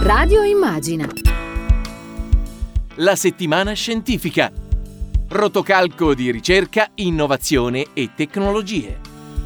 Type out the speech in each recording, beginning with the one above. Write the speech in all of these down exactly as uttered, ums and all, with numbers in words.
Radio Immagina. La settimana scientifica. Rotocalco di ricerca, innovazione e tecnologie.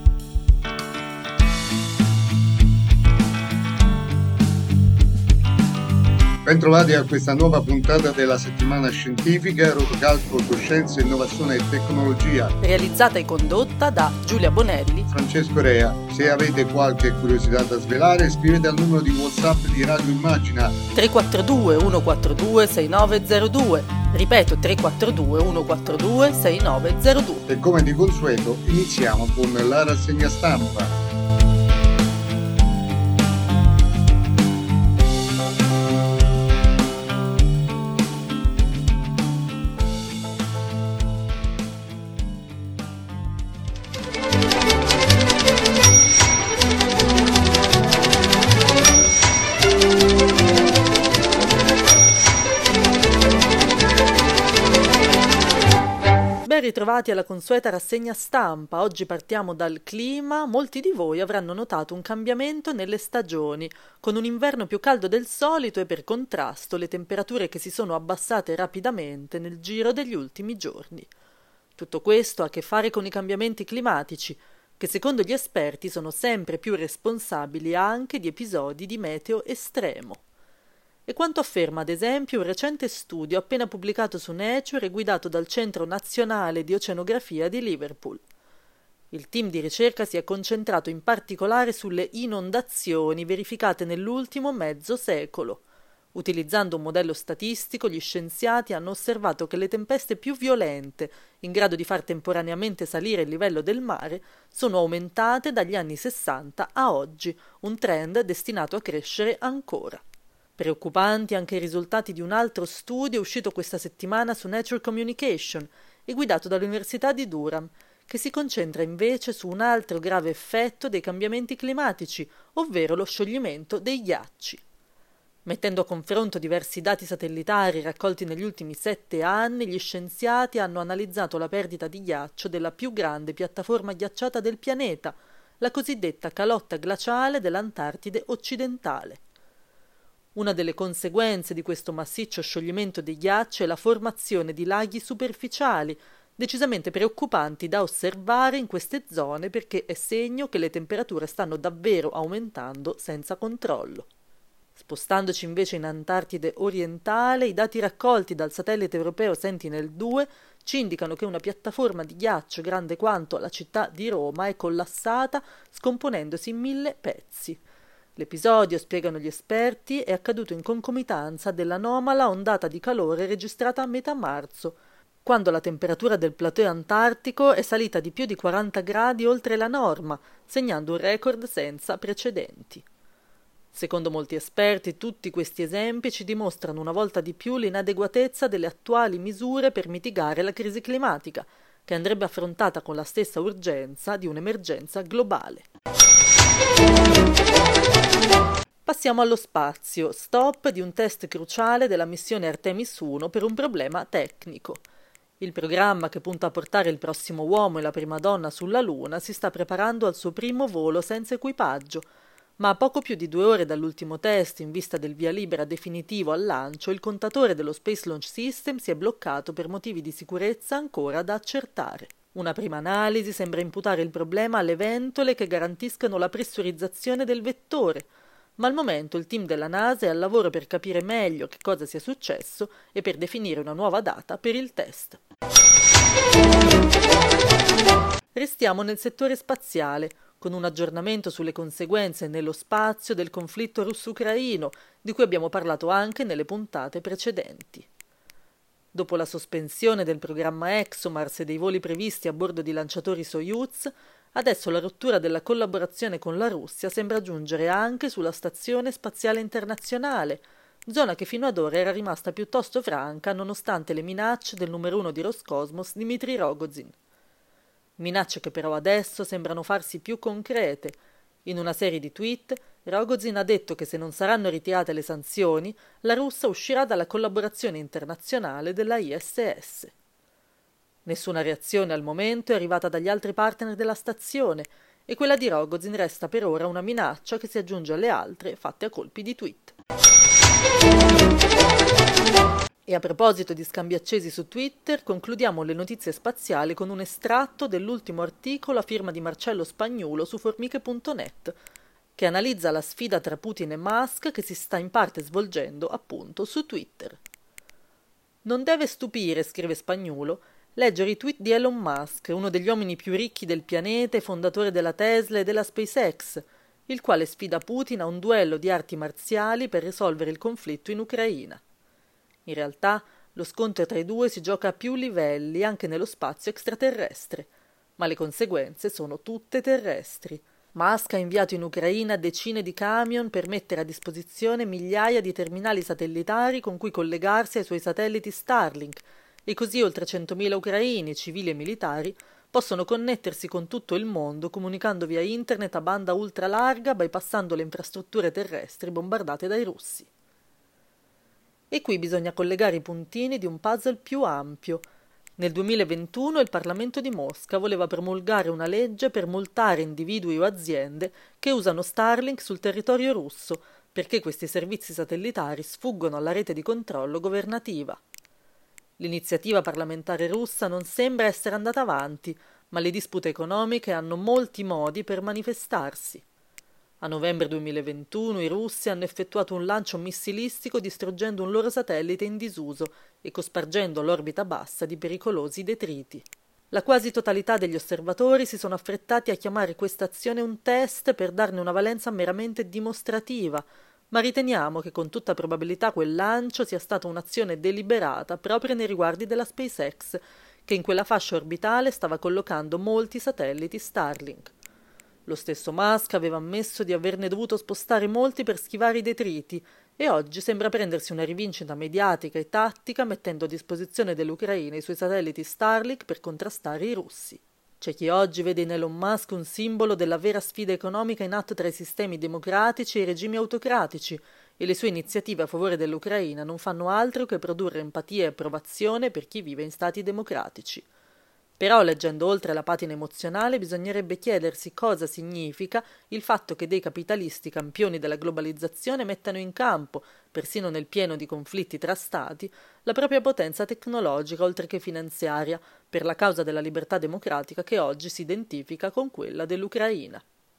Bentrovati a questa nuova puntata della settimana scientifica, Rotocalco, Scienza, Innovazione e Tecnologia. Realizzata e condotta da Giulia Bonelli, Francesco Rea. Se avete qualche curiosità da svelare, scrivete al numero di WhatsApp di Radio Immagina tre quattro due uno quattro due sei nove zero due. Ripeto, tre quattro due uno quattro due sei nove zero due. E come di consueto iniziamo con la rassegna stampa. Ben ritrovati alla consueta rassegna stampa. Oggi partiamo dal clima. Molti di voi avranno notato un cambiamento nelle stagioni, con un inverno più caldo del solito e per contrasto le temperature che si sono abbassate rapidamente nel giro degli ultimi giorni. Tutto questo ha a che fare con i cambiamenti climatici, che secondo gli esperti sono sempre più responsabili anche di episodi di meteo estremo. E quanto afferma ad esempio un recente studio appena pubblicato su Nature e guidato dal Centro Nazionale di Oceanografia di Liverpool. Il team di ricerca si è concentrato in particolare sulle inondazioni verificate nell'ultimo mezzo secolo. Utilizzando un modello statistico, gli scienziati hanno osservato che le tempeste più violente, in grado di far temporaneamente salire il livello del mare, sono aumentate dagli anni sessanta a oggi, un trend destinato a crescere ancora. Preoccupanti anche i risultati di un altro studio uscito questa settimana su Nature Communication e guidato dall'Università di Durham, che si concentra invece su un altro grave effetto dei cambiamenti climatici, ovvero lo scioglimento dei ghiacci. Mettendo a confronto diversi dati satellitari raccolti negli ultimi sette anni, gli scienziati hanno analizzato la perdita di ghiaccio della più grande piattaforma ghiacciata del pianeta, la cosiddetta calotta glaciale dell'Antartide occidentale. Una delle conseguenze di questo massiccio scioglimento dei ghiacci è la formazione di laghi superficiali, decisamente preoccupanti da osservare in queste zone perché è segno che le temperature stanno davvero aumentando senza controllo. Spostandoci invece in Antartide orientale, i dati raccolti dal satellite europeo Sentinel due ci indicano che una piattaforma di ghiaccio grande quanto la città di Roma è collassata, scomponendosi in mille pezzi. L'episodio, spiegano gli esperti, è accaduto in concomitanza dell'anomala ondata di calore registrata a metà marzo, quando la temperatura del plateau antartico è salita di più di quaranta gradi oltre la norma, segnando un record senza precedenti. Secondo molti esperti, tutti questi esempi ci dimostrano una volta di più l'inadeguatezza delle attuali misure per mitigare la crisi climatica, che andrebbe affrontata con la stessa urgenza di un'emergenza globale. Passiamo allo spazio, stop di un test cruciale della missione Artemis uno per un problema tecnico. Il programma che punta a portare il prossimo uomo e la prima donna sulla Luna si sta preparando al suo primo volo senza equipaggio, ma a poco più di due ore dall'ultimo test in vista del via libera definitivo al lancio, il contatore dello Space Launch System si è bloccato per motivi di sicurezza ancora da accertare. Una prima analisi sembra imputare il problema alle ventole che garantiscano la pressurizzazione del vettore, ma al momento il team della NASA è al lavoro per capire meglio che cosa sia successo e per definire una nuova data per il test. Restiamo nel settore spaziale, con un aggiornamento sulle conseguenze nello spazio del conflitto russo-ucraino, di cui abbiamo parlato anche nelle puntate precedenti. Dopo la sospensione del programma ExoMars e dei voli previsti a bordo di lanciatori Soyuz, adesso la rottura della collaborazione con la Russia sembra giungere anche sulla Stazione Spaziale Internazionale, zona che fino ad ora era rimasta piuttosto franca nonostante le minacce del numero uno di Roscosmos Dmitry Rogozin. Minacce che però adesso sembrano farsi più concrete. In una serie di tweet, Rogozin ha detto che se non saranno ritirate le sanzioni, la Russia uscirà dalla collaborazione internazionale della I S S. Nessuna reazione al momento è arrivata dagli altri partner della stazione e quella di Rogozin resta per ora una minaccia che si aggiunge alle altre fatte a colpi di tweet. E a proposito di scambi accesi su Twitter, concludiamo le notizie spaziali con un estratto dell'ultimo articolo a firma di Marcello Spagnuolo su formiche punto net, che analizza la sfida tra Putin e Musk che si sta in parte svolgendo appunto su Twitter. Non deve stupire, scrive Spagnuolo, leggere i tweet di Elon Musk, uno degli uomini più ricchi del pianeta e fondatore della Tesla e della SpaceX, il quale sfida Putin a un duello di arti marziali per risolvere il conflitto in Ucraina. In realtà, lo scontro tra i due si gioca a più livelli, anche nello spazio extraterrestre, ma le conseguenze sono tutte terrestri. Musk ha inviato in Ucraina decine di camion per mettere a disposizione migliaia di terminali satellitari con cui collegarsi ai suoi satelliti Starlink, e così oltre centomila ucraini, civili e militari, possono connettersi con tutto il mondo comunicando via internet a banda ultralarga, bypassando le infrastrutture terrestri bombardate dai russi. E qui bisogna collegare i puntini di un puzzle più ampio. Nel duemilaventuno il Parlamento di Mosca voleva promulgare una legge per multare individui o aziende che usano Starlink sul territorio russo, perché questi servizi satellitari sfuggono alla rete di controllo governativa. L'iniziativa parlamentare russa non sembra essere andata avanti, ma le dispute economiche hanno molti modi per manifestarsi. A novembre duemilaventuno i russi hanno effettuato un lancio missilistico distruggendo un loro satellite in disuso e cospargendo l'orbita bassa di pericolosi detriti. La quasi totalità degli osservatori si sono affrettati a chiamare questa azione un test per darne una valenza meramente dimostrativa, ma riteniamo che con tutta probabilità quel lancio sia stata un'azione deliberata proprio nei riguardi della SpaceX, che in quella fascia orbitale stava collocando molti satelliti Starlink. Lo stesso Musk aveva ammesso di averne dovuto spostare molti per schivare i detriti e oggi sembra prendersi una rivincita mediatica e tattica mettendo a disposizione dell'Ucraina i suoi satelliti Starlink per contrastare i russi. C'è chi oggi vede in Elon Musk un simbolo della vera sfida economica in atto tra i sistemi democratici e i regimi autocratici, e le sue iniziative a favore dell'Ucraina non fanno altro che produrre empatia e approvazione per chi vive in stati democratici. Però, leggendo oltre la patina emozionale, bisognerebbe chiedersi cosa significa il fatto che dei capitalisti campioni della globalizzazione mettano in campo, persino nel pieno di conflitti tra stati, la propria potenza tecnologica oltre che finanziaria, per la causa della libertà democratica che oggi si identifica con quella dell'Ucraina.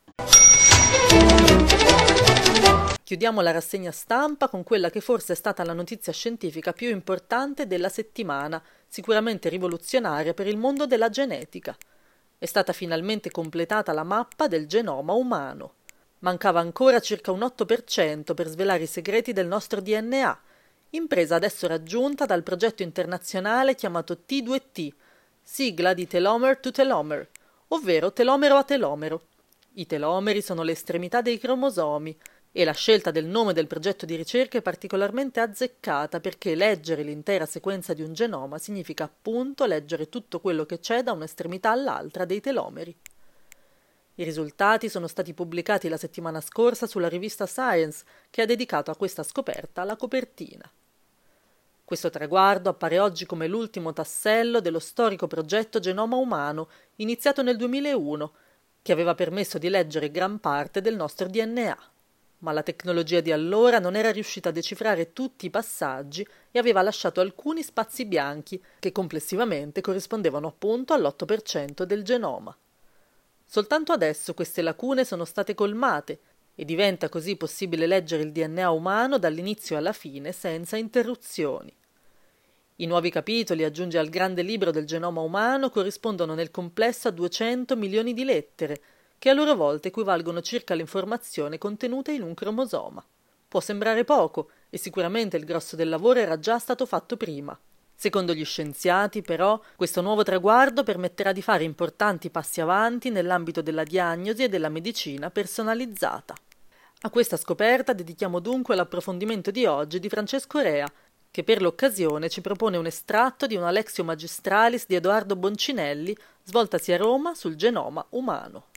Chiudiamo la rassegna stampa con quella che forse è stata la notizia scientifica più importante della settimana, sicuramente rivoluzionaria per il mondo della genetica. È stata finalmente completata la mappa del genoma umano. Mancava ancora circa un otto per cento per svelare i segreti del nostro D N A, impresa adesso raggiunta dal progetto internazionale chiamato T due T, sigla di telomere to telomere, ovvero telomero a telomero. I telomeri sono le estremità dei cromosomi, e la scelta del nome del progetto di ricerca è particolarmente azzeccata perché leggere l'intera sequenza di un genoma significa appunto leggere tutto quello che c'è da un'estremità all'altra dei telomeri. I risultati sono stati pubblicati la settimana scorsa sulla rivista Science, che ha dedicato a questa scoperta la copertina. Questo traguardo appare oggi come l'ultimo tassello dello storico progetto Genoma Umano, iniziato nel duemilauno, che aveva permesso di leggere gran parte del nostro D N A. Ma la tecnologia di allora non era riuscita a decifrare tutti i passaggi e aveva lasciato alcuni spazi bianchi, che complessivamente corrispondevano appunto all'otto per cento del genoma. Soltanto adesso queste lacune sono state colmate e diventa così possibile leggere il D N A umano dall'inizio alla fine senza interruzioni. I nuovi capitoli, aggiungi al grande libro del genoma umano, corrispondono nel complesso a duecento milioni di lettere, che a loro volta equivalgono circa alle informazioni contenute in un cromosoma. Può sembrare poco, e sicuramente il grosso del lavoro era già stato fatto prima. Secondo gli scienziati, però, questo nuovo traguardo permetterà di fare importanti passi avanti nell'ambito della diagnosi e della medicina personalizzata. A questa scoperta dedichiamo dunque l'approfondimento di oggi di Francesco Rea, che per l'occasione ci propone un estratto di una Lectio Magistralis di Edoardo Boncinelli, svoltasi a Roma sul genoma umano.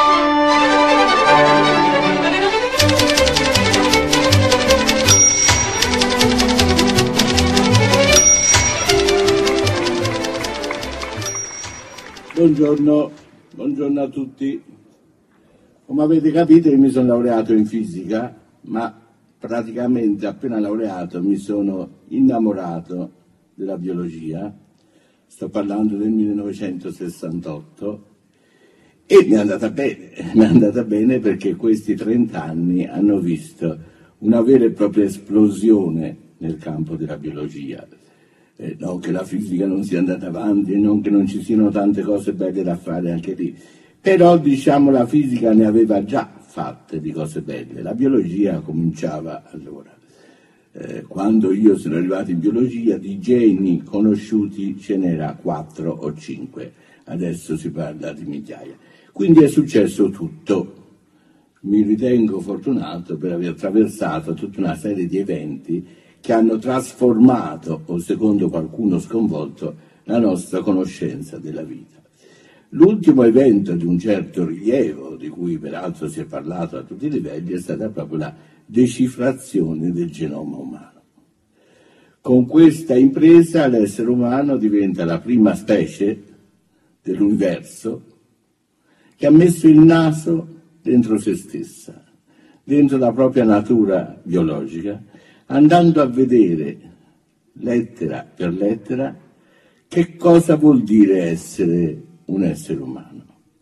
Buongiorno, buongiorno a tutti. Come avete capito io mi sono laureato in fisica, ma praticamente appena laureato mi sono innamorato della biologia, sto parlando del millenovecentosessantotto, e mi è andata bene, mi è andata bene perché questi trent'anni hanno visto una vera e propria esplosione nel campo della biologia. Eh, non che la fisica non sia andata avanti e non che non ci siano tante cose belle da fare anche lì, però diciamo la fisica ne aveva già fatte di cose belle, la biologia cominciava allora. Eh, quando io sono arrivato in biologia di geni conosciuti ce n'era quattro o cinque, adesso si parla di migliaia. Quindi è successo tutto. Mi ritengo fortunato per aver attraversato tutta una serie di eventi che hanno trasformato, o secondo qualcuno sconvolto, la nostra conoscenza della vita. L'ultimo evento di un certo rilievo, di cui peraltro si è parlato a tutti i livelli, è stata proprio la decifrazione del genoma umano. Con questa impresa l'essere umano diventa la prima specie dell'universo che ha messo il naso dentro se stessa, dentro la propria natura biologica, andando a vedere lettera per lettera che cosa vuol dire essere un essere umano.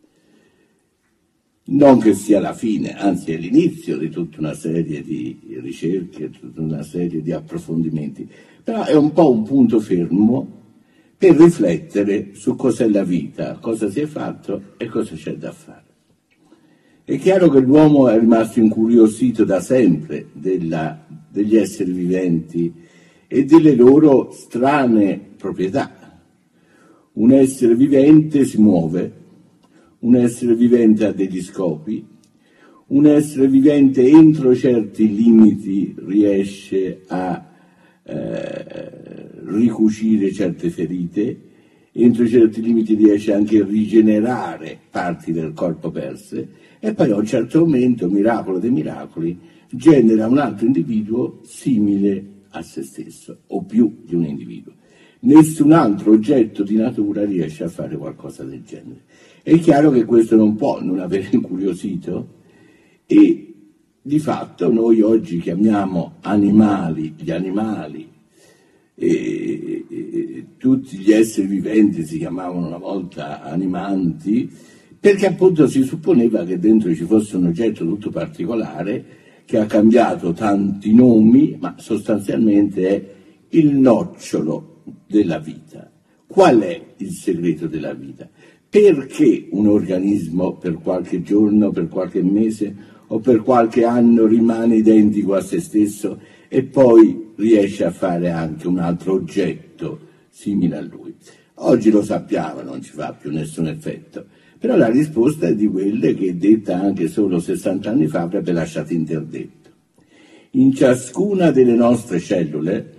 Non che sia la fine, anzi è l'inizio di tutta una serie di ricerche, tutta una serie di approfondimenti, però è un po' un punto fermo per riflettere su cos'è la vita, cosa si è fatto e cosa c'è da fare. È chiaro che l'uomo è rimasto incuriosito da sempre della, degli esseri viventi e delle loro strane proprietà. Un essere vivente si muove, un essere vivente ha degli scopi, un essere vivente entro certi limiti riesce a eh, ricucire certe ferite, entro certi limiti riesce anche a rigenerare parti del corpo perse e poi a un certo momento, miracolo dei miracoli, genera un altro individuo simile a se stesso o più di un individuo. Nessun altro oggetto di natura riesce a fare qualcosa del genere. È chiaro che questo non può non aver incuriosito e di fatto noi oggi chiamiamo animali gli animali e, e, e tutti gli esseri viventi si chiamavano una volta animanti perché appunto si supponeva che dentro ci fosse un oggetto tutto particolare che ha cambiato tanti nomi ma sostanzialmente è il nocciolo della vita. Qual è il segreto della vita? Perché un organismo per qualche giorno, per qualche mese o per qualche anno rimane identico a se stesso e poi riesce a fare anche un altro oggetto simile a lui? Oggi lo sappiamo, non ci fa più nessun effetto, però la risposta è di quelle che detta anche solo sessanta anni fa avrebbe lasciato interdetto. In ciascuna delle nostre cellule,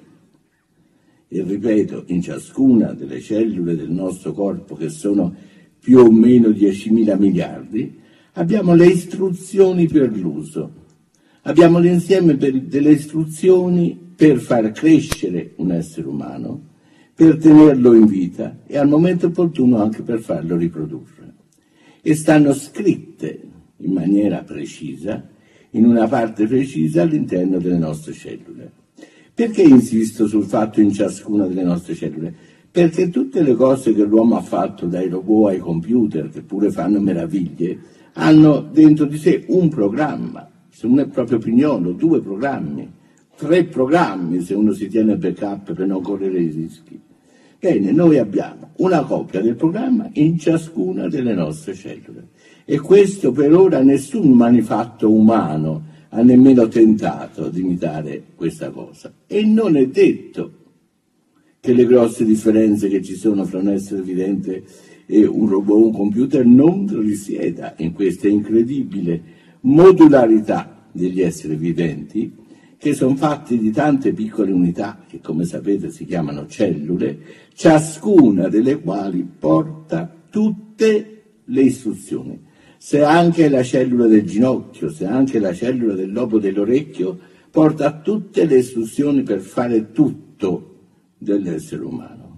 e ripeto, in ciascuna delle cellule del nostro corpo, che sono più o meno diecimila miliardi, abbiamo le istruzioni per l'uso. Abbiamo l'insieme per, delle istruzioni per far crescere un essere umano, per tenerlo in vita e al momento opportuno anche per farlo riprodurre. E stanno scritte in maniera precisa, in una parte precisa all'interno delle nostre cellule. Perché insisto sul fatto in ciascuna delle nostre cellule? Perché tutte le cose che l'uomo ha fatto, dai robot ai computer, che pure fanno meraviglie, hanno dentro di sé un programma, se uno è proprio pignolo, due programmi, tre programmi se uno si tiene backup per non correre i rischi. Bene, noi abbiamo una copia del programma in ciascuna delle nostre cellule e questo per ora nessun manifatto umano ha nemmeno tentato di imitare questa cosa. E non è detto che le grosse differenze che ci sono fra un essere vivente e un robot o un computer non risieda in questa incredibile modularità degli esseri viventi, che sono fatti di tante piccole unità che, come sapete, si chiamano cellule, ciascuna delle quali porta tutte le istruzioni. Se anche la cellula del ginocchio, se anche la cellula del lobo dell'orecchio, porta tutte le istruzioni per fare tutto dell'essere umano.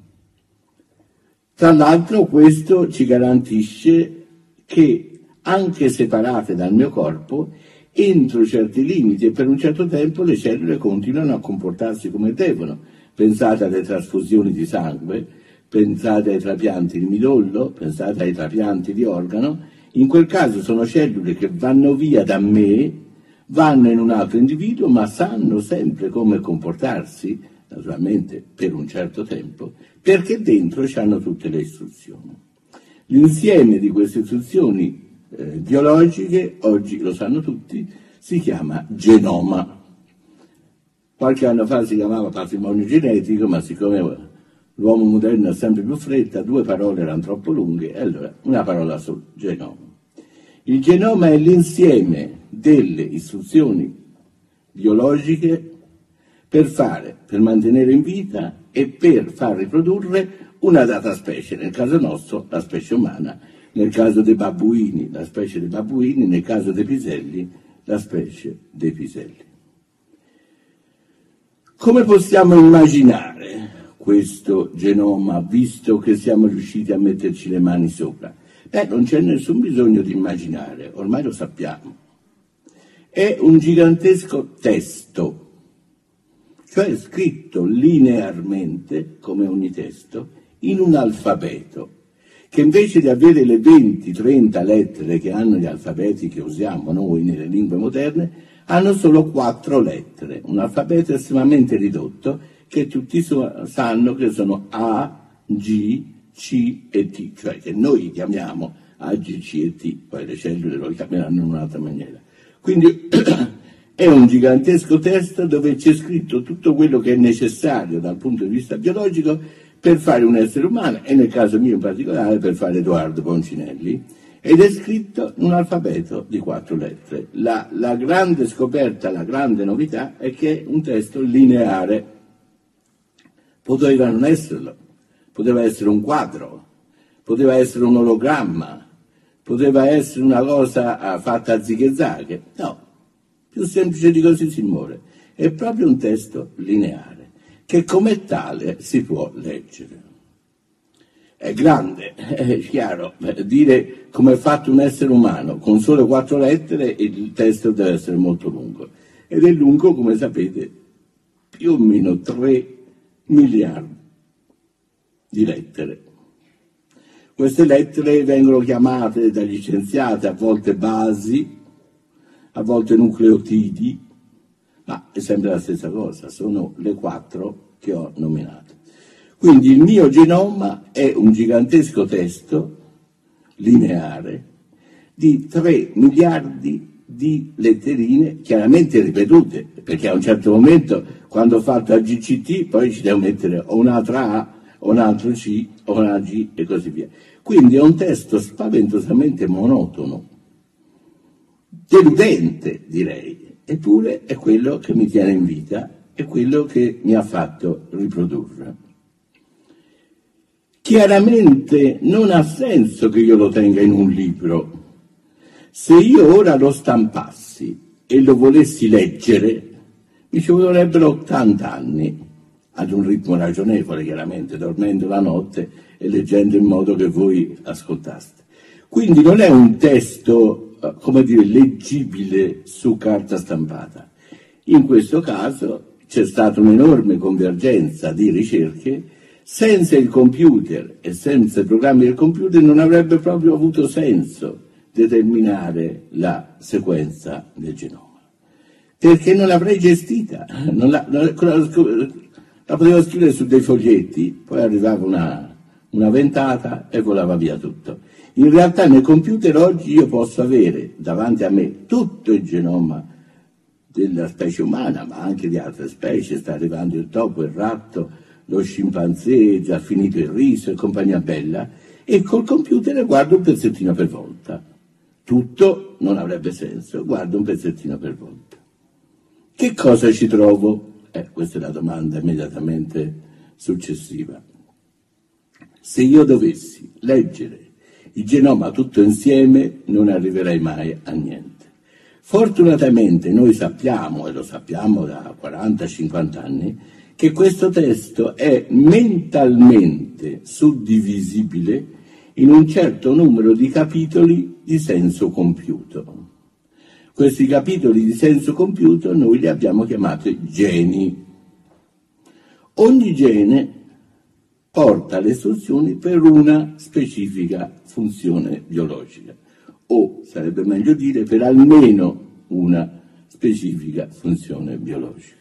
Tra l'altro questo ci garantisce che, anche separate dal mio corpo, entro certi limiti e per un certo tempo le cellule continuano a comportarsi come devono. Pensate alle trasfusioni di sangue, pensate ai trapianti di midollo, pensate ai trapianti di organo. In quel caso sono cellule che vanno via da me, vanno in un altro individuo, ma sanno sempre come comportarsi, naturalmente per un certo tempo, perché dentro hanno tutte le istruzioni. L'insieme di queste istruzioni eh, biologiche, oggi lo sanno tutti, si chiama genoma. Qualche anno fa si chiamava patrimonio genetico, ma siccome l'uomo moderno ha sempre più fretta, due parole erano troppo lunghe, e allora una parola sul genoma. Il genoma è l'insieme delle istruzioni biologiche per fare, per mantenere in vita e per far riprodurre una data specie, nel caso nostro la specie umana, nel caso dei babbuini la specie dei babbuini, nel caso dei piselli la specie dei piselli. Come possiamo immaginare questo genoma, visto che siamo riusciti a metterci le mani sopra? Beh, non c'è nessun bisogno di immaginare, ormai lo sappiamo. È un gigantesco testo, cioè scritto linearmente, come ogni testo, in un alfabeto, che invece di avere le venti trenta lettere che hanno gli alfabeti che usiamo noi nelle lingue moderne, hanno solo quattro lettere, un alfabeto estremamente ridotto che tutti sanno che sono A, G, C e T, cioè che noi chiamiamo A, G, C e T, poi le cellule lo chiameranno in un'altra maniera. Quindi è un gigantesco testo dove c'è scritto tutto quello che è necessario dal punto di vista biologico per fare un essere umano, e nel caso mio in particolare per fare Edoardo Poncinelli, ed è scritto in un alfabeto di quattro lettere. La, la grande scoperta, la grande novità è che è un testo lineare. Poteva non esserlo, poteva essere un quadro, poteva essere un ologramma, poteva essere una cosa fatta a zighe-zaghe. No, più semplice di così si muore. È proprio un testo lineare, che come tale si può leggere. È grande, è chiaro, dire come è fatto un essere umano con solo quattro lettere, il testo deve essere molto lungo. Ed è lungo, come sapete, più o meno tre miliardi di lettere. Queste lettere vengono chiamate dagli scienziati a volte basi, a volte nucleotidi, ma è sempre la stessa cosa, sono le quattro che ho nominato. Quindi il mio genoma è un gigantesco testo lineare di tre miliardi di letterine, chiaramente ripetute, perché a un certo momento, quando ho fatto A G C T, poi ci devo mettere o un'altra A, o un altro C, o una G e così via. Quindi è un testo spaventosamente monotono, deludente direi, eppure è quello che mi tiene in vita, è quello che mi ha fatto riprodurre. Chiaramente non ha senso che io lo tenga in un libro. Se io ora lo stampassi e lo volessi leggere, mi ci vorrebbero ottanta anni, ad un ritmo ragionevole chiaramente, dormendo la notte e leggendo in modo che voi ascoltaste. Quindi non è un testo, come dire, leggibile su carta stampata. In questo caso c'è stata un'enorme convergenza di ricerche. Senza il computer e senza i programmi del computer non avrebbe proprio avuto senso determinare la sequenza del genoma, perché non l'avrei gestita, non la, non, la, la potevo scrivere su dei foglietti, poi arrivava una, una ventata e volava via tutto. In realtà nel computer oggi io posso avere davanti a me tutto il genoma della specie umana, ma anche di altre specie, sta arrivando il topo, il ratto, lo scimpanzé, già finito il riso e compagnia bella, e col computer guardo un pezzettino per volta. Tutto non avrebbe senso, guardo un pezzettino per volta. Che cosa ci trovo? Eh, questa è la domanda immediatamente successiva. Se io dovessi leggere il genoma tutto insieme, non arriverei mai a niente. Fortunatamente noi sappiamo, e lo sappiamo da quaranta cinquanta anni, che questo testo è mentalmente suddivisibile in un certo numero di capitoli di senso compiuto. Questi capitoli di senso compiuto noi li abbiamo chiamati geni. Ogni gene porta le istruzioni per una specifica funzione biologica, o sarebbe meglio dire per almeno una specifica funzione biologica.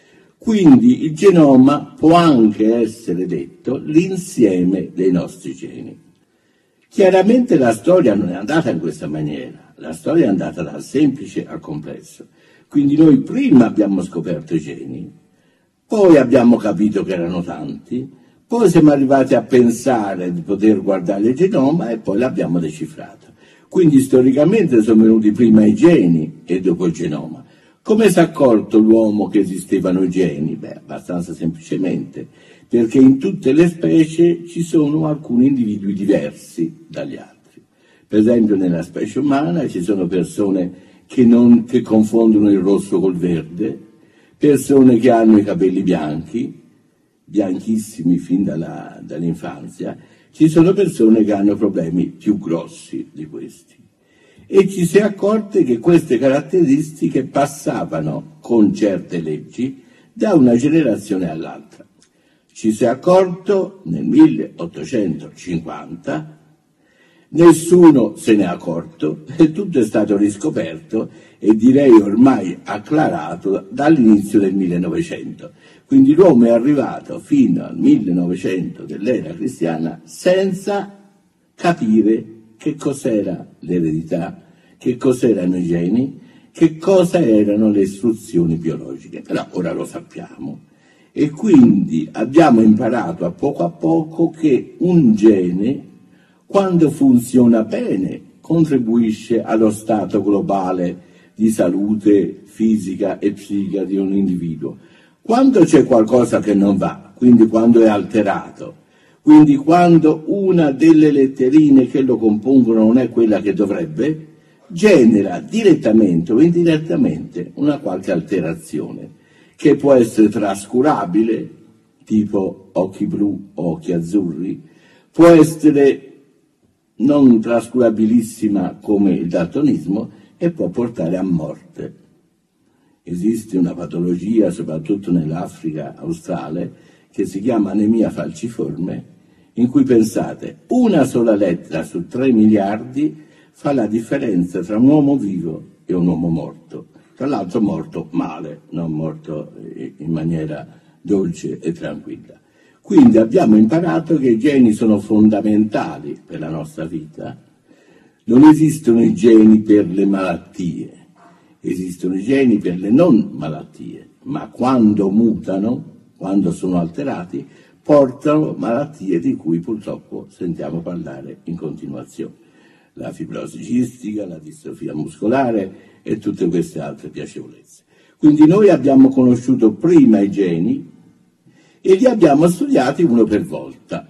Quindi il genoma può anche essere detto l'insieme dei nostri geni. Chiaramente la storia non è andata in questa maniera, la storia è andata dal semplice al complesso. Quindi noi prima abbiamo scoperto i geni, poi abbiamo capito che erano tanti, poi siamo arrivati a pensare di poter guardare il genoma e poi l'abbiamo decifrato. Quindi storicamente sono venuti prima i geni e dopo il genoma. Come si è accorto l'uomo che esistevano i geni? Beh, abbastanza semplicemente, perché in tutte le specie ci sono alcuni individui diversi dagli altri. Per esempio nella specie umana ci sono persone che, non, che confondono il rosso col verde, persone che hanno i capelli bianchi, bianchissimi fin dalla, dall'infanzia, ci sono persone che hanno problemi più grossi di questi. E ci si è accorti che queste caratteristiche passavano con certe leggi da una generazione all'altra. Ci si è accorto nel milleottocentocinquanta, nessuno se ne è accorto e tutto è stato riscoperto e direi ormai acclarato dall'inizio del millenovecento. Quindi l'uomo è arrivato fino al millenovecento dell'era cristiana senza capire che cos'era l'eredità, che cos'erano i geni, che cosa erano le istruzioni biologiche. Però ora lo sappiamo. E quindi abbiamo imparato a poco a poco che un gene, quando funziona bene, contribuisce allo stato globale di salute fisica e psichica di un individuo. Quando c'è qualcosa che non va, quindi quando è alterato, quindi quando una delle letterine che lo compongono non è quella che dovrebbe, genera direttamente o indirettamente una qualche alterazione, che può essere trascurabile, tipo occhi blu o occhi azzurri, può essere non trascurabilissima come il daltonismo e può portare a morte. Esiste una patologia, soprattutto nell'Africa australe, che si chiama anemia falciforme, in cui, pensate, una sola lettera su tre miliardi fa la differenza tra un uomo vivo e un uomo morto. Tra l'altro morto male, non morto in maniera dolce e tranquilla. Quindi abbiamo imparato che i geni sono fondamentali per la nostra vita. Non esistono i geni per le malattie, esistono i geni per le non malattie, ma quando mutano, quando sono alterati, portano malattie di cui purtroppo sentiamo parlare in continuazione. La fibrosi cistica, la distrofia muscolare e tutte queste altre piacevolezze. Quindi noi abbiamo conosciuto prima i geni e li abbiamo studiati uno per volta.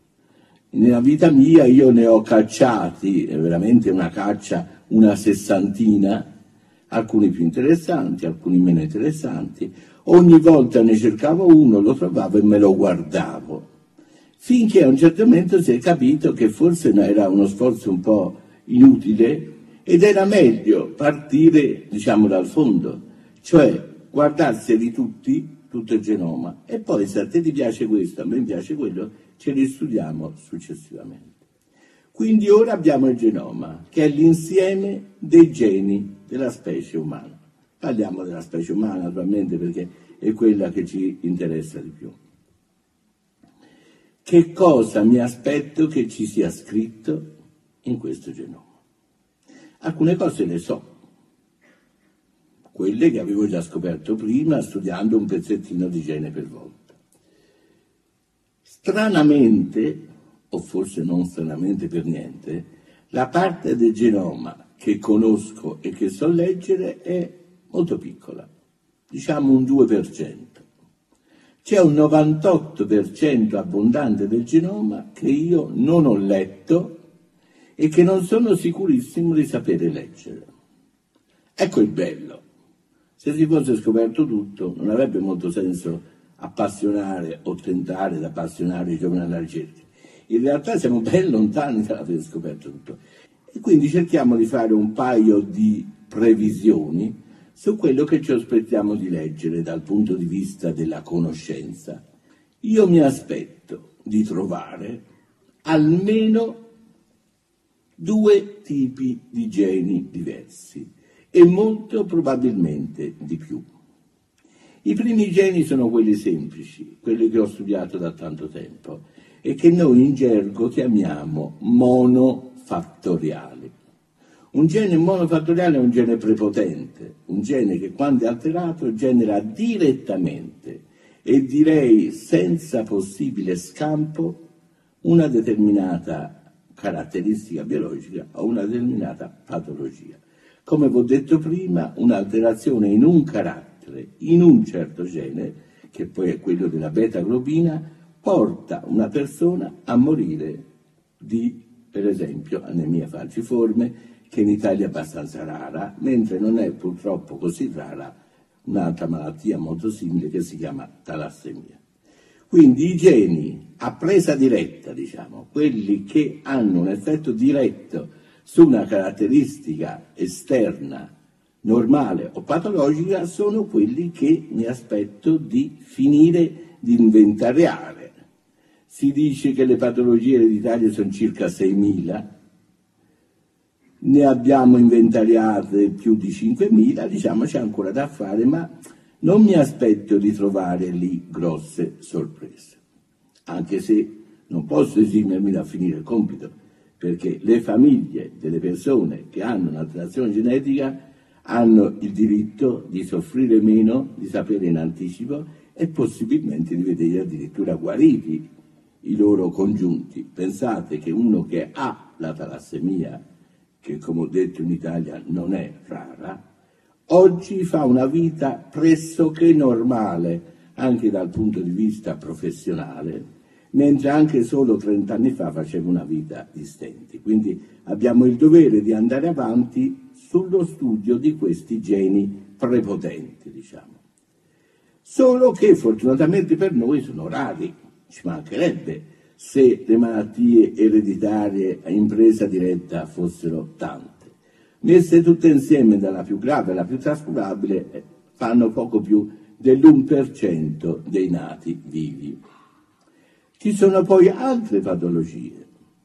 Nella vita mia io ne ho cacciati, è veramente una caccia, una sessantina, alcuni più interessanti, alcuni meno interessanti. Ogni volta ne cercavo uno, lo trovavo e me lo guardavo, finché a un certo momento si è capito che forse era uno sforzo un po' inutile ed era meglio partire, diciamo, dal fondo, cioè guardarseli tutti, tutto il genoma, e poi se a te ti piace questo, a me piace quello, ce li studiamo successivamente. Quindi ora abbiamo il genoma, che è l'insieme dei geni della specie umana. Parliamo della specie umana naturalmente perché è quella che ci interessa di più. Che cosa mi aspetto che ci sia scritto in questo genoma? Alcune cose le so, quelle che avevo già scoperto prima studiando un pezzettino di gene per volta. Stranamente, o forse non stranamente per niente, la parte del genoma che conosco e che so leggere è molto piccola, diciamo un due per cento. C'è un novantotto per cento abbondante del genoma che io non ho letto e che non sono sicurissimo di sapere leggere. Ecco il bello. Se si fosse scoperto tutto, non avrebbe molto senso appassionare o tentare di appassionare i giovani alla ricerca. In realtà siamo ben lontani dall'aver scoperto tutto. E quindi cerchiamo di fare un paio di previsioni su quello che ci aspettiamo di leggere dal punto di vista della conoscenza. Io mi aspetto di trovare almeno due tipi di geni diversi e molto probabilmente di più. I primi geni sono quelli semplici, quelli che ho studiato da tanto tempo e che noi in gergo chiamiamo monofattoriali. Un gene monofattoriale è un gene prepotente, un gene che quando è alterato genera direttamente e direi senza possibile scampo una determinata caratteristica biologica o una determinata patologia. Come vi ho detto prima, un'alterazione in un carattere, in un certo gene, che poi è quello della beta-globina, porta una persona a morire di, per esempio, anemia falciforme, che in Italia è abbastanza rara, mentre non è purtroppo così rara un'altra malattia molto simile che si chiama talassemia. Quindi i geni a presa diretta, diciamo, quelli che hanno un effetto diretto su una caratteristica esterna, normale o patologica, sono quelli che mi aspetto di finire di inventariare. Si dice che le patologie ereditarie sono circa seimila, ne abbiamo inventariate più di cinquemila, diciamo c'è ancora da fare, ma non mi aspetto di trovare lì grosse sorprese, anche se non posso esimermi da finire il compito, perché le famiglie delle persone che hanno un'alterazione genetica hanno il diritto di soffrire meno, di sapere in anticipo e possibilmente di vedere addirittura guariti i loro congiunti. Pensate che uno che ha la talassemia, che come ho detto in Italia non è rara, oggi fa una vita pressoché normale anche dal punto di vista professionale, mentre anche solo trent'anni fa faceva una vita di stenti. Quindi abbiamo il dovere di andare avanti sullo studio di questi geni prepotenti, diciamo. Solo che fortunatamente per noi sono rari, ci mancherebbe se le malattie ereditarie in presa diretta fossero tante. Messe tutte insieme, dalla più grave alla più trascurabile, fanno poco più dell'uno per cento dei nati vivi. Ci sono poi altre patologie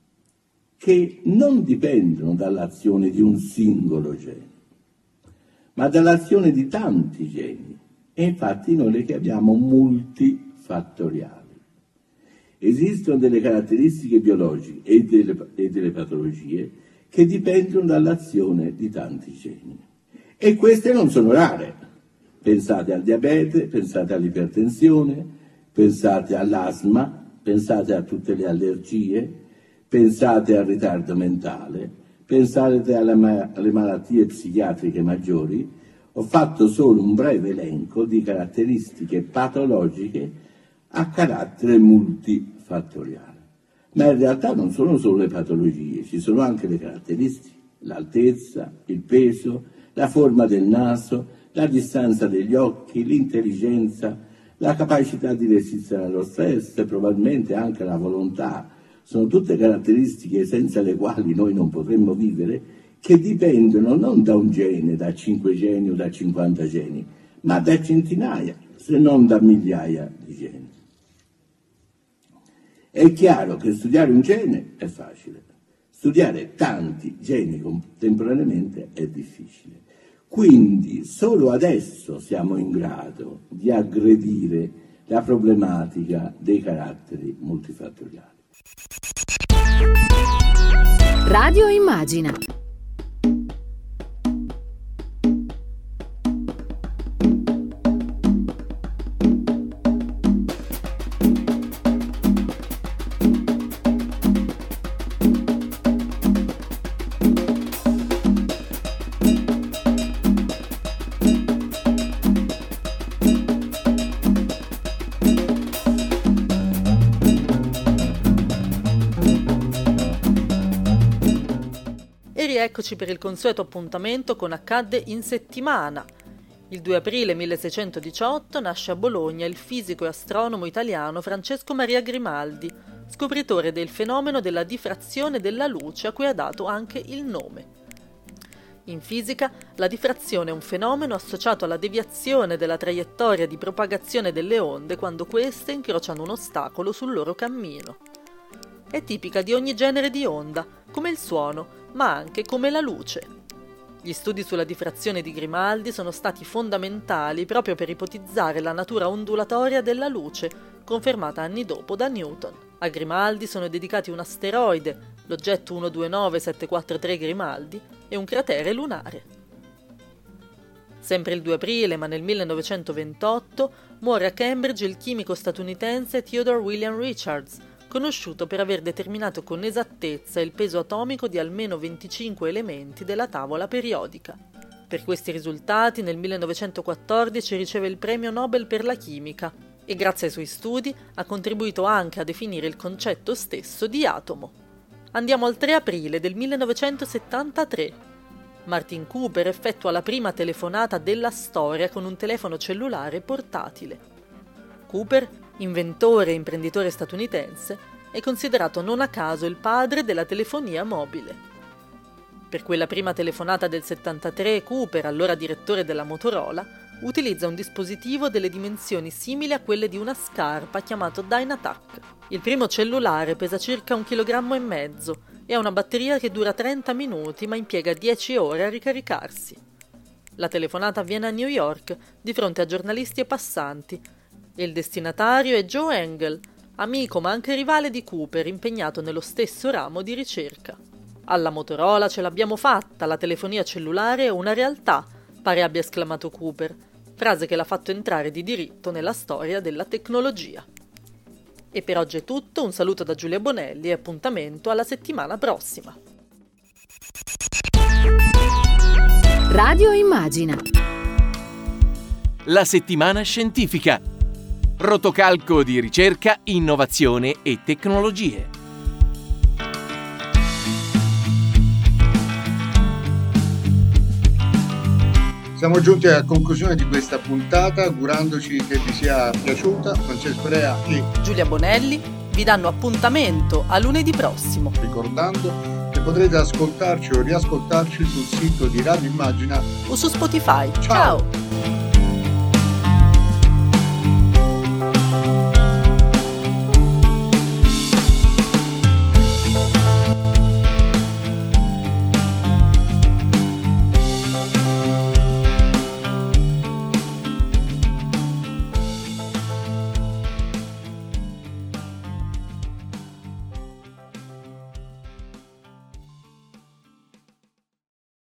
che non dipendono dall'azione di un singolo gene, ma dall'azione di tanti geni, e infatti noi le chiamiamo multifattoriali. Esistono delle caratteristiche biologiche e delle, e delle patologie che dipendono dall'azione di tanti geni. E queste non sono rare. Pensate al diabete, pensate all'ipertensione, pensate all'asma, pensate a tutte le allergie, pensate al ritardo mentale, pensate alle, ma- alle malattie psichiatriche maggiori. Ho fatto solo un breve elenco di caratteristiche patologiche a carattere multifattoriale. Ma in realtà non sono solo le patologie, ci sono anche le caratteristiche, l'altezza, il peso, la forma del naso, la distanza degli occhi, l'intelligenza, la capacità di resistere allo stress, probabilmente anche la volontà. Sono tutte caratteristiche senza le quali noi non potremmo vivere, che dipendono non da un gene, da cinque geni o da cinquanta geni, ma da centinaia, se non da migliaia di geni. È chiaro che studiare un gene è facile, studiare tanti geni contemporaneamente è difficile. Quindi solo adesso siamo in grado di aggredire la problematica dei caratteri multifattoriali. Radio Immagina. Eccoci per il consueto appuntamento con Accadde in settimana. Il due aprile milleseicentodiciotto nasce a Bologna il fisico e astronomo italiano Francesco Maria Grimaldi, scopritore del fenomeno della diffrazione della luce a cui ha dato anche il nome. In fisica, la diffrazione è un fenomeno associato alla deviazione della traiettoria di propagazione delle onde quando queste incrociano un ostacolo sul loro cammino. È tipica di ogni genere di onda, come il suono, ma anche come la luce. Gli studi sulla diffrazione di Grimaldi sono stati fondamentali proprio per ipotizzare la natura ondulatoria della luce, confermata anni dopo da Newton. A Grimaldi sono dedicati un asteroide, l'oggetto uno due nove sette quattro tre Grimaldi, e un cratere lunare. Sempre il due aprile, ma nel millenovecentoventotto, muore a Cambridge il chimico statunitense Theodore William Richards, conosciuto per aver determinato con esattezza il peso atomico di almeno venticinque elementi della tavola periodica. Per questi risultati nel millenovecentoquattordici riceve il premio Nobel per la chimica e grazie ai suoi studi ha contribuito anche a definire il concetto stesso di atomo. Andiamo al tre aprile del millenovecentosettantatré. Martin Cooper effettua la prima telefonata della storia con un telefono cellulare portatile. Cooper, inventore e imprenditore statunitense, è considerato non a caso il padre della telefonia mobile. Per quella prima telefonata del settantatré, Cooper, allora direttore della Motorola, utilizza un dispositivo delle dimensioni simili a quelle di una scarpa chiamato Dynatac. Il primo cellulare pesa circa un chilogrammo e mezzo e ha una batteria che dura trenta minuti ma impiega dieci ore a ricaricarsi. La telefonata avviene a New York di fronte a giornalisti e passanti e il destinatario è Joe Engel, amico ma anche rivale di Cooper, impegnato nello stesso ramo di ricerca. Alla Motorola ce l'abbiamo fatta, la telefonia cellulare è una realtà, pare abbia esclamato Cooper, frase che l'ha fatto entrare di diritto nella storia della tecnologia. E per oggi è tutto, un saluto da Giulia Bonelli e appuntamento alla settimana prossima. Radio Immagina. La settimana scientifica. Rotocalco di ricerca, innovazione e tecnologie. Siamo giunti alla conclusione di questa puntata, augurandoci che vi sia piaciuta. Francesco Rea e Giulia Bonelli vi danno appuntamento a lunedì prossimo. Ricordando che potrete ascoltarci o riascoltarci sul sito di Radio Immagina o su Spotify. Ciao. Ciao.